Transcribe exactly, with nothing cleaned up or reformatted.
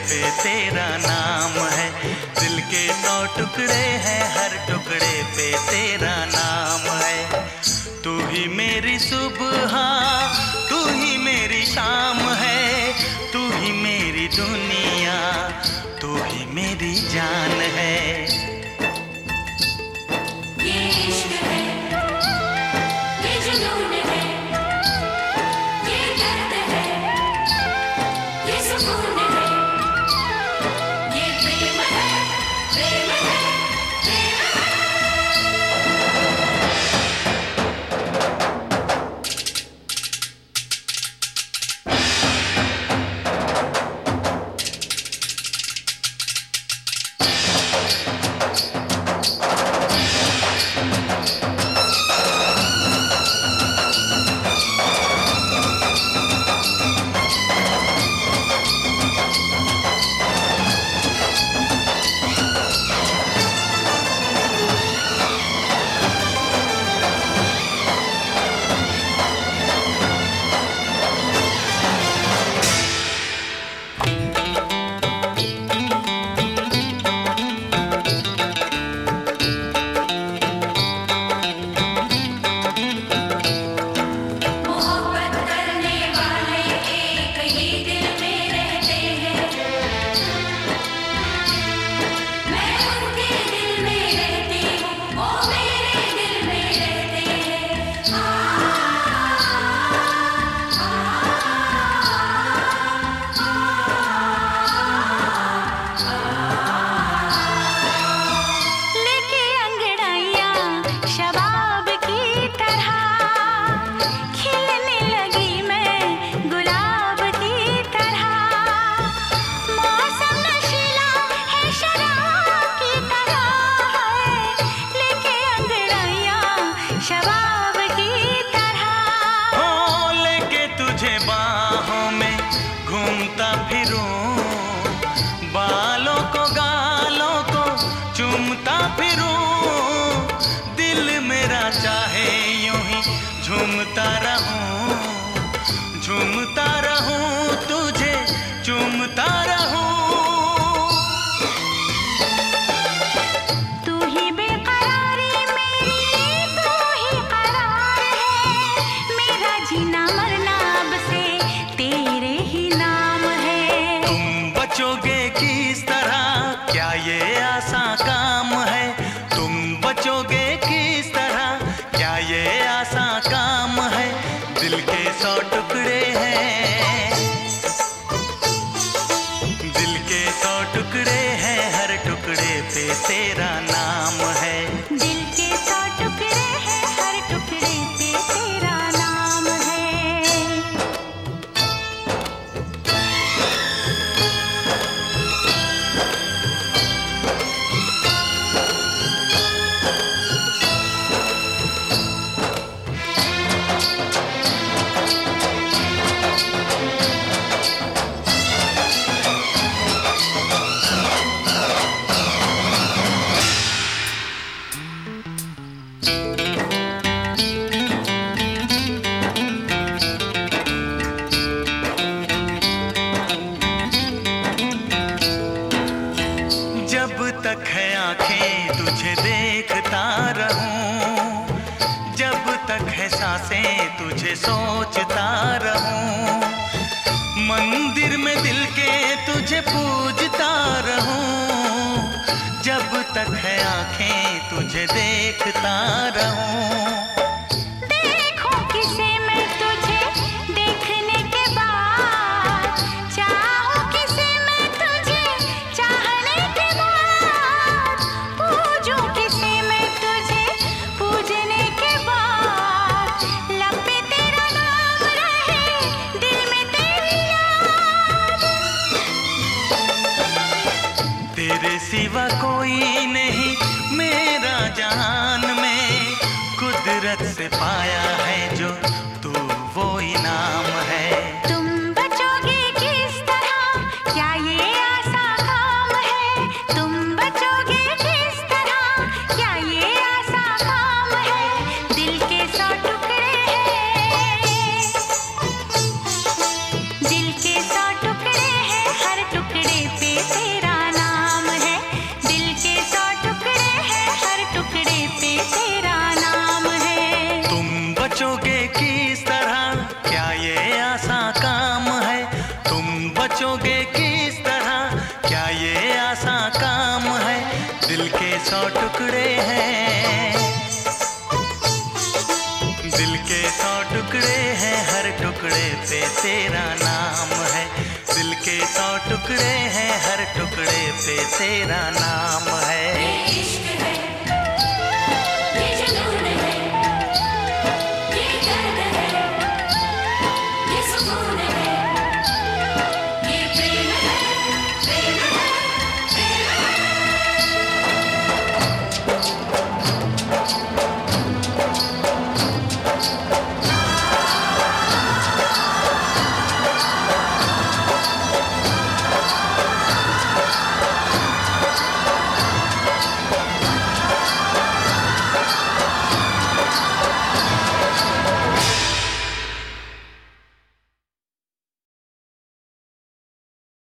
पे तेरा नाम है। दिल के सौ टुकड़े हैं, हर टुकड़े पे तेरा नाम है। तू ही मेरी सुबह, तू ही मेरी शाम है। तू ही मेरी दुनिया, तू ही मेरी जान है। ये इश्क है, ये जुनून है, ये दर्द है, ये सुकून है, ये प्रेम है, प्रेम है, प्रेम है। घूमता फिरूं, बालों को गालों को चूमता फिरूं। दिल मेरा चाहे यूं ही झूमता रहूं, झूमता रहूं, तुझे चूमता रहूं। बचोगे किस तरह, क्या ये आसान काम है? तुम बचोगे किस तरह, क्या ये आसान काम है? दिल के सौ टुकड़े हैं, दिल के सौ टुकड़े हैं, हर टुकड़े पे तेरा नाम है। दिल के सौ टुकड़े हैं, हर टुकड़े पे तेरा नाम है। जब तक है आंखें तुझे देखता रहूं, जब तक है सांसें तुझे सोचता रहूं। मंदिर में दिल के तुझे पूजता रहूं, जब तक है आंखें तुझे देखता रहूं। देखूं किसे मैं तुझे देखने के बाद, चाहूं किसे मैं तुझे चाहने के बाद, पूजूं किसे मैं तुझे पूजने के बाद। लब पे तेरा नाम रहे, दिल में तेरी याद। तेरे सिवा कोई नहीं मेरा जहान में, कुदरत से पाया है जो तू वो इनाम है। तुम बचोगे किस तरह, क्या ये आसान काम है? तुम बचोगे किस तरह, क्या ये आसान काम है? दिल के सौ टुकड़े हैं, दिल के सौ टुकड़े हैं, हर टुकड़े पे सौ टुकड़े हैं, दिल के सौ टुकड़े हैं, हर टुकड़े पे तेरा नाम है। दिल के सौ टुकड़े हैं, हर टुकड़े पे तेरा नाम